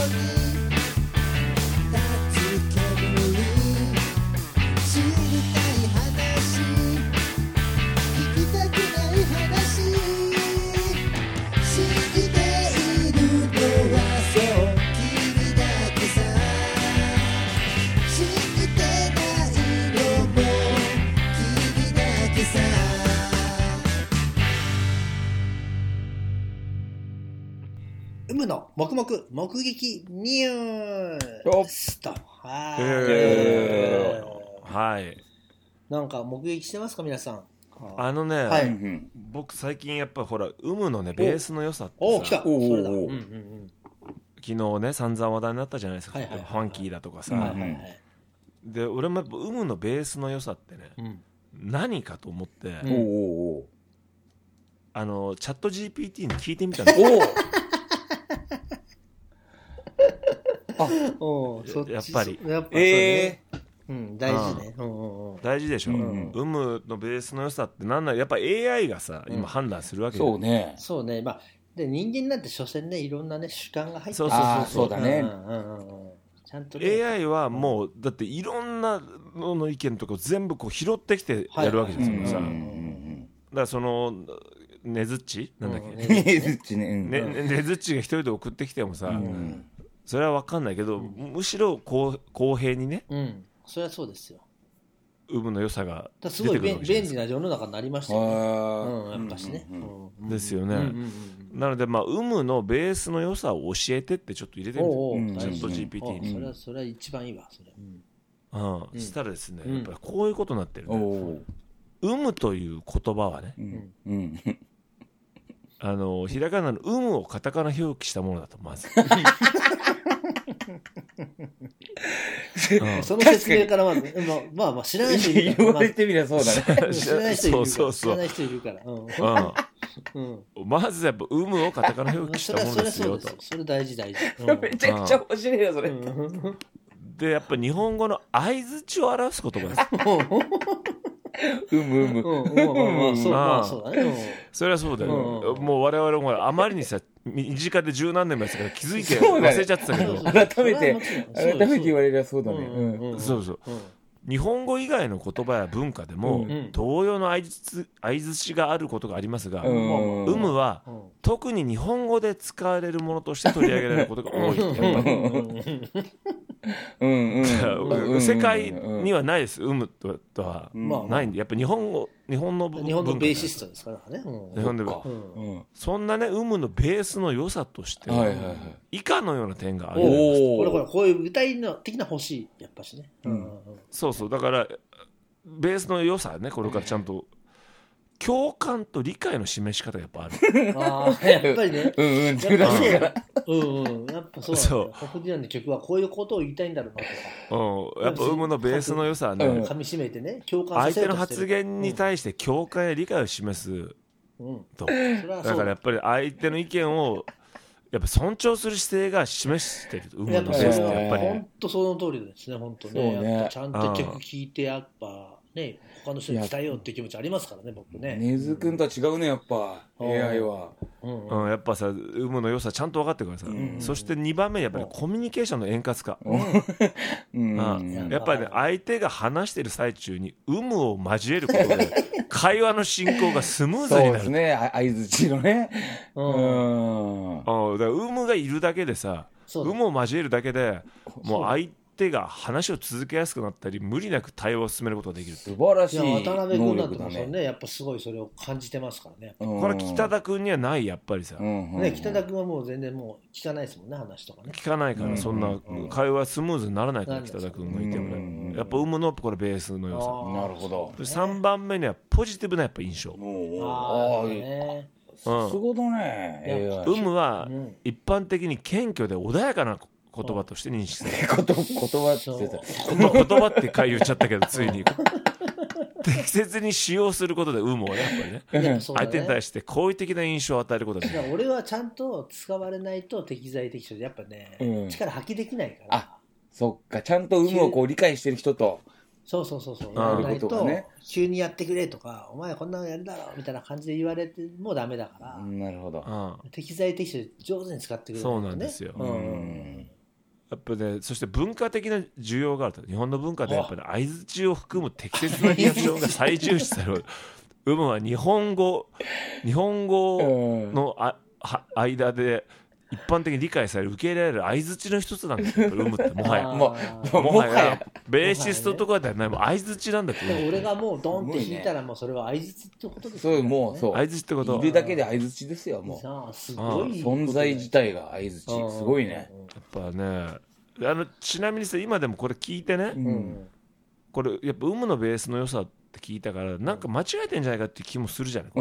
有無の黙々目撃ニュースと。はい。なんか目撃してますか皆さん。 はい、僕最近やっぱほら有無のねベースの良さってさ、 来た。それだ。 昨日ね散々話題になったじゃないですか。ファンキーだとかさ。で俺もやっぱ有無のベースの良さってね、何かと思って、チャット GPT に聞いてみたんですよ。やっぱり大事ね。 大事でしょ。有無のベースの良さってなんだ、やっぱ AI がさ今判断するわけよ。 そうね。まあで人間なんて所詮ねいろんなね主観が入ってる。 そうだね。 ちゃんとね。 AI はもうだっていろんなのの意見とか全部こう拾ってきてやるわけですよ。だからそのねずっちなんだっけ。 ねずっちね。 ねずっちが一人で送ってきてもさ。それは分かんないけど、むしろ公平にね、 それはそうですよ。 有無の良さが出てすごい便利な世の中になりましたよね。やっぱしね。 ですよね。なのでまあ有無のベースの良さを教えてってちょっと入れてみて、チャット GPT に。 それは一番いいわ。それ。 そしたらですね、やっぱりこういうことになってるね。有無という言葉はね、ひらがなの有無をカタカナ表記したものだとまず。 その説明からまず、まあ知らない人いるから。 言われてみりゃそうだね。 知らない人いるから。知らない人いるから。 まずやっぱ有無をカタカナ表記したものですよと。 それ大事。めちゃくちゃ面白いよそれ。 でやっぱ日本語の相づちを表す言葉です。 そうだね。 それはそうだよ。もう我々もあまりにさ身近で十何年前ですから気づいて忘れちゃってたけど、 改めて言われればそうだね。 そうそう。日本語以外の言葉や文化でも同様の相づちがあることがありますが、有無は特に日本語で使われるものとして取り上げられることが多い。やっぱり世界にはないです。有無とはないんで、やっぱ日本のベーシストですからね。 そんなね有無のベースの良さとして以下のような点がある。 こういう具体的な欲しいやっぱしね。 そうだからベースの良さね、これからちゃんと共感と理解の示し方がやっぱある。 やっぱりね。やっぱそう。フジランの曲はこういうことを言いたいんだろうなとか。 やっぱ有無のベースの良さはね、 噛み締めてね、共感させ相手の発言に対して共感や理解を示すと。だからやっぱり相手の意見をやっぱ尊重する姿勢が示してる。有無のベースってやっぱり。 本当その通りですね。本当ね。ちゃんと曲聴いてやっぱね。他の人に伝えようっていう気持ちありますからね、僕ね。 ねずくんとは違うね、やっぱ AI は。 やっぱさ、有無の良さちゃんと分かってるからさ。そして2番目にやっぱりコミュニケーションの円滑化。やっぱりね、相手が話してる最中に有無を交えることで会話の進行がスムーズになる。そうですね、相づちのね。 だから有無がいるだけでさ、有無を交えるだけでもう相手が話を続けやすくなったり無理なく対話を進めることができる。 素晴らしい渡辺君だとね、やっぱすごいそれを感じてますからね。 これ北田君にはないやっぱりさ、 北田君はもう全然もう聞かないですもんね、話とかね。 聞かないからそんな会話スムーズにならないから、北田君がいてもね、やっぱ有無のこれベースの良さ。 なるほど。 3番目にはポジティブなやっぱ印象。 さすがだね。 有無は一般的に謙虚で穏やかな言葉として認識される。言葉って回言っちゃったけどついに適切に使用することで有無をねやっぱりね相手に対して好意的な印象を与えることで、 俺はちゃんと使われないと適材適所でやっぱね、力発揮できないから。 あ、そっか、ちゃんと有無をこう理解してる人とそうやらないと急にやってくれとかお前こんなのやるだろみたいな感じで言われてもダメだから。 なるほど。 適材適所で上手に使ってくれる。 そうなんですよ。 やっぱね、そして文化的な需要があると。日本の文化でやっぱり相づちを含む適切なリアクションが最重視される。は日本語の間で一般的に理解される、受け入れられる相づちの一つなんですよ、ってもはやもはやベーシストとかではない、もう相づちなんだけど、 俺がもうドンって弾いたらもうそれは相づちってことですよね。 もうそう相づちってこと、 いるだけで相づちですよ。もうすごい存在自体が相づち、すごいね。 やっぱね、ちなみにさ、今でもこれ聞いてね、これやっぱのベースの良さって聞いたから、なんか間違えてんじゃないかって気もするじゃない、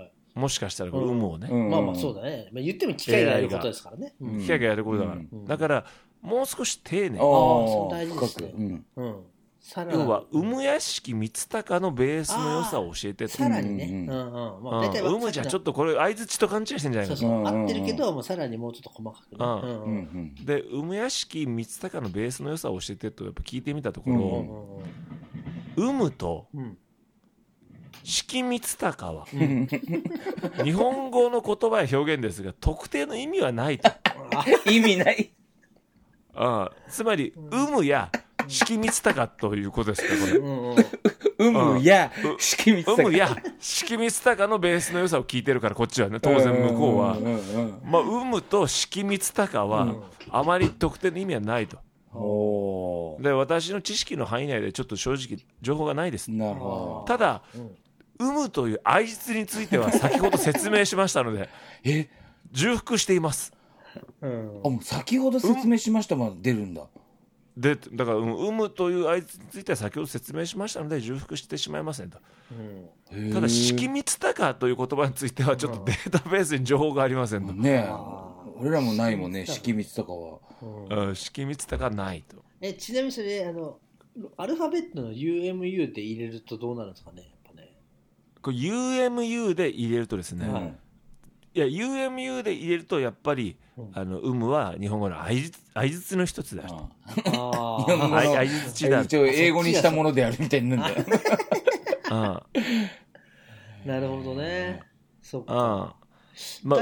もしかしたらこれをね、 まあまあそうだね、言っても機械がやることですからね、 機械がやることだから、だからもう少し丁寧に、 そう大事ですね。 要は屋敷光隆のベースの良さを教えてと。 さらにね、 じゃちょっとこれ相づちと勘違いしてんじゃないか。 そう合ってるけど、もうさらにもうちょっと細かくね。で屋敷光隆のベースの良さを教えてとやっぱ聞いてみたところ、と敷光隆は日本語の言葉や表現ですが特定の意味はないと。 意味ない。 つまりや敷光隆ということですか、これ。 や敷光隆。 や敷光隆のベースの良さを聞いてるから、こっちはね、当然向こうはと敷光隆はあまり特定の意味はないと。で、私の知識の範囲内でちょっと正直情報がないです。ただという相づちについては先ほど説明しましたので重複しています。 もう先ほど説明しましたまで出るんだ。 でだからという相づちについては先ほど説明しましたので重複してしまいませんと。ただ敷光隆という言葉についてはちょっとデータベースに情報がありませんと。 ねえ、俺らもないもんね、敷光隆は。 敷光隆はないと。 ちなみにそれアルファベットの UMU で入れるとどうなるんですかね。 これ UMU で入れるとですね、いや UMU で入れるとやっぱりは日本語の相づちの一つだと。相づちだ。 一応英語にしたものであるみたいになるんだよ。 なるほどね。そっか。 は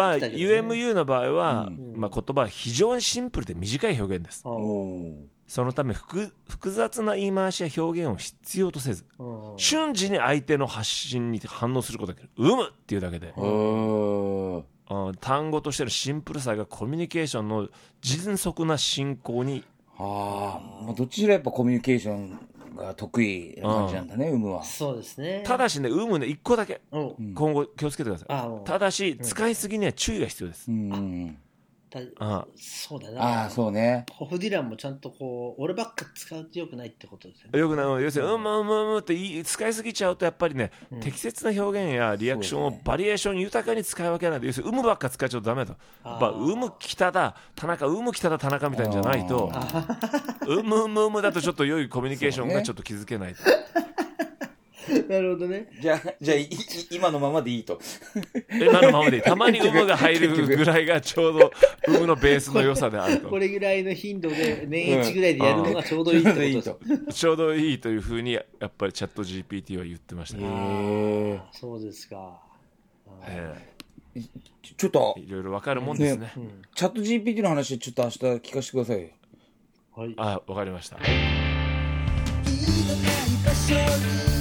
UMU の場合は言葉は非常にシンプルで短い表現です。そのため複雑な言い回しや表現を必要とせず、瞬時に相手の発信に反応することができる。っていうだけで、単語としてのシンプルさがコミュニケーションの迅速な進行に。 どっちらやっぱコミュニケーションが得意な感じなんだね、は。 そうですね。 ただしね、一個だけ今後気をつけてください。ただし使いすぎには注意が必要です。 そうだな。 そうね。 ホフディランもちゃんと俺ばっか使うとよくないってことですよね。よくない。要するにって使いすぎちゃうとやっぱりね、適切な表現やリアクションをバリエーション豊かに使い分けないと、要するにばっか使っちゃうとダメと。北田田中北田田中みたいなんじゃないと、だとちょっと良いコミュニケーションがちょっと築けないと。 なるほどね。 じゃあ今のままでいいと。 今のままでいい。たまにが入るぐらいがちょうどのベースの良さであると。 これぐらいの頻度で年1ぐらいでやるのがちょうどいいってことです。 ちょうどいいというふうにやっぱりチャット GPT は言ってましたね。 そうですか。 ちょっといろいろ分かるもんですね。 チャット GPT の話ちょっと明日聞かせてくださいよ。 はい。わかりました。